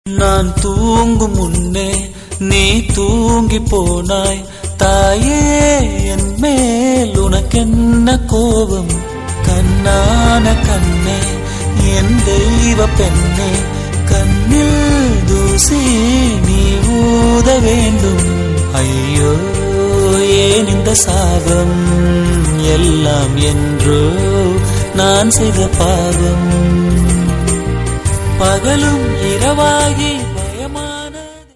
நான் தூங்கும் முன்னே நீ தூங்கி போனாய் தாயே, என் மேல் உனக்கென்ன கோபம்? கண்ணான கண்ணே, என் தெய்வ பெண்ணே, கண்ணில் தூசி நீ ஊத வேண்டும். ஐயோ ஏன் இந்த சாபம்? எல்லாம் என்றோ நான் செய்த பாவம். பகலும் இரவாகி